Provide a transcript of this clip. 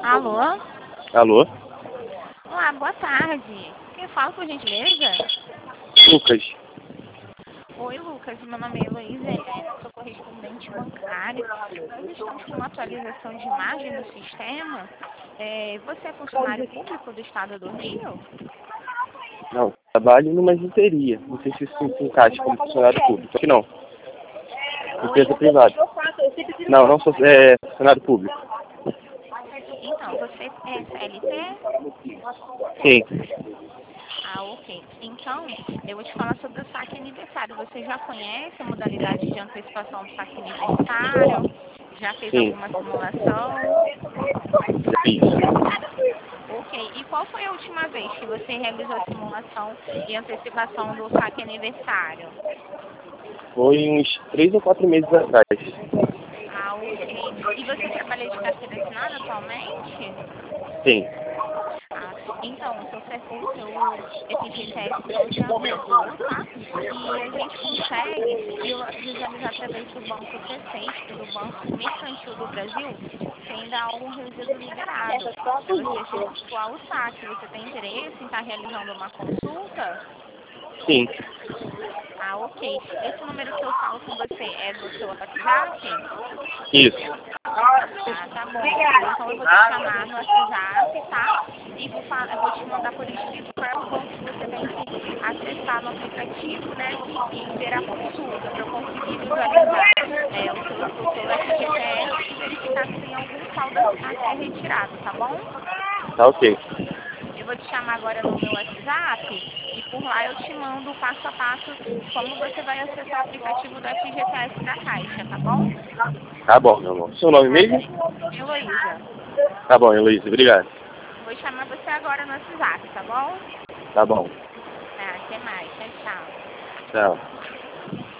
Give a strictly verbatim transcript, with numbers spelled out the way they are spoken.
Alô? Alô? Olá, boa tarde. Quem fala, por gentileza? Lucas. Oi, Lucas. Meu nome é Heloísa Helena, sou correspondente bancário. Nós estamos com uma atualização de imagem do sistema. É, você é funcionário público do Estado do Rio? Não, trabalho numa giteria. Não sei se isso se encaixa como funcionário público. Acho que não. Empresa privada. Não, não sou é, funcionário público. Então, você é C L T? Sim. Ah, ok. Então, eu vou te falar sobre o saque aniversário. Você já conhece a modalidade de antecipação do saque aniversário? Já fez Sim. alguma simulação? Isso. Ok. E qual foi a última vez que você realizou a simulação e antecipação do saque aniversário? Foi uns três ou quatro meses atrás. Ah, ok. E você trabalha de carteira assinada atualmente? Sim. Ah, então, o seu, C- o seu F G T S não já mudou, tá? E a gente consegue vi- visualizar através do banco C seis e do Banco Mercantil do Brasil se ainda há algum resíduo liberado para você efetuar o saque. Você tem interesse em estar realizando uma consulta? Sim. Ah, ok. Esse número que eu falo com você é do seu WhatsApp? Isso. Ah, tá bom. Então eu vou te chamar no WhatsApp, tá? E vou, fa- eu vou te mandar por escrito qual é o banco que você tem que acessar no aplicativo, né? E ver a consulta para eu conseguir visualizar é, o, seu, o seu F G T S e verificar se tem algum saldo a a ser retirado, tá bom? Tá ok. Eu vou te chamar agora no meu WhatsApp e por lá eu te mando o passo a passo de como você vai acessar o aplicativo do F G T S da Caixa, tá bom? Tá bom, meu amor. Seu nome Tá mesmo? bem. Heloísa. Tá bom, Heloísa. Obrigado. Vou chamar você agora no WhatsApp, tá bom? Tá bom. Tá, até mais. Tchau, tchau. Tchau.